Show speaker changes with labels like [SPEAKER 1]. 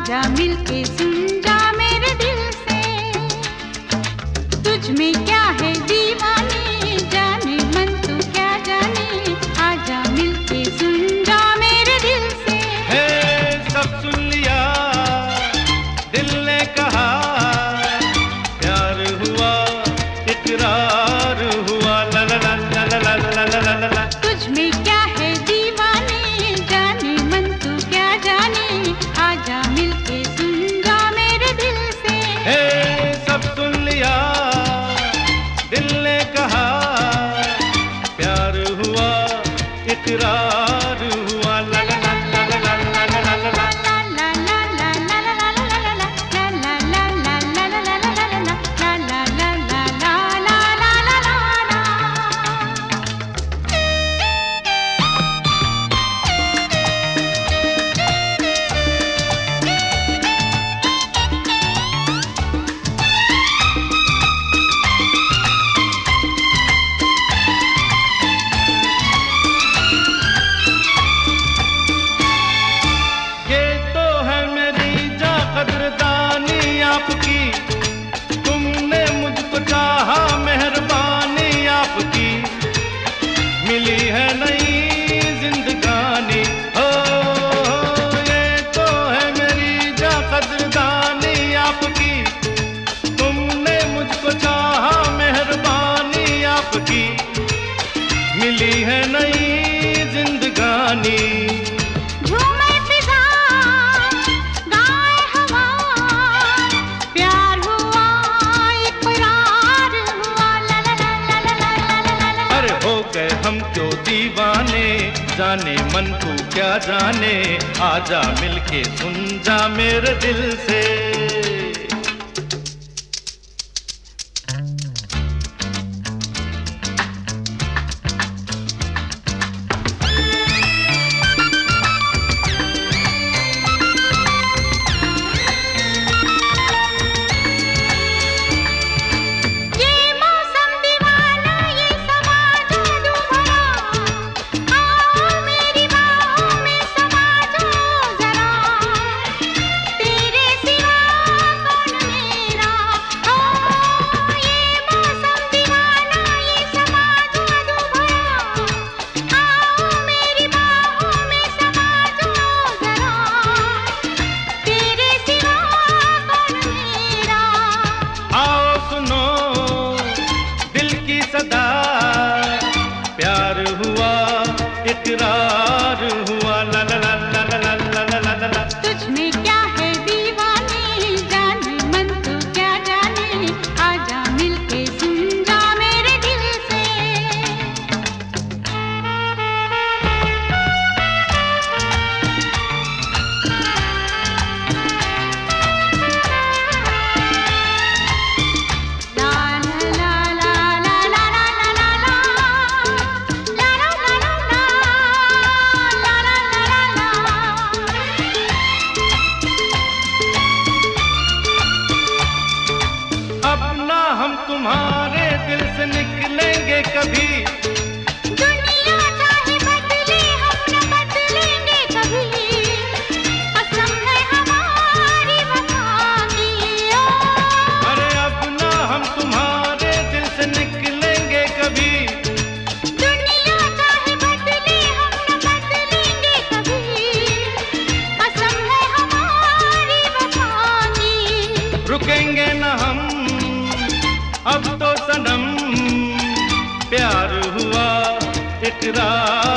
[SPEAKER 1] आजा मिलके सुन जा मेरे दिल से, तुझ में क्या है दीवाने, जाने मन तू क्या जाने, आजा मिलके सुन जा मेरे दिल से।
[SPEAKER 2] है सब सुन लिया दिल ने कहा, प्यार हुआ इकरार हुआ, ला ला ला ला ला ला ला ला ला।
[SPEAKER 1] तुझ में क्या है दीवाने, जाने मन तू क्या जाने, आजा मिलके सुन जा मेरे दिल से।
[SPEAKER 2] है सब सुन लिया दिल ने कहा, प्यार हुआ इकरार हुआ, ला ला ला ला ला ला ला ला ला। आपकी तुमने मुझको चाहा, मेहरबानी आपकी, मिली है नई जिंदगानी। हो ये तो है मेरी जा कदरदानी आपकी, तुमने मुझको चाहा, मेहरबानी आपकी, मिली है नई जिंदगानी। हम क्यों दीवाने, जाने मन तू क्या जाने, आजा मिलके सुन जा मेरे दिल से। प्यार हुआ इकरार हुआ, ला ला ला ला ला ला ला ला ला।
[SPEAKER 1] तुझ में क्या है दीवाने, जाने मन तू क्या जाने, आजा मिलके सुन जा मेरे दिल से।
[SPEAKER 2] हम तुम्हारे दिल से निकलेंगे कभी,
[SPEAKER 1] दुनिया चाहे बदले हम न बदलेंगे कभी, कसम है हमारी वफा की।
[SPEAKER 2] अरे अब ना हम तुम्हारे दिल से निकलेंगे कभी,
[SPEAKER 1] दुनिया चाहे बदले हम न बदलेंगे कभी, कसम है हमारी वफा की।
[SPEAKER 2] रुकेंगे न हम अब तो सनम, प्यार हुआ इकरार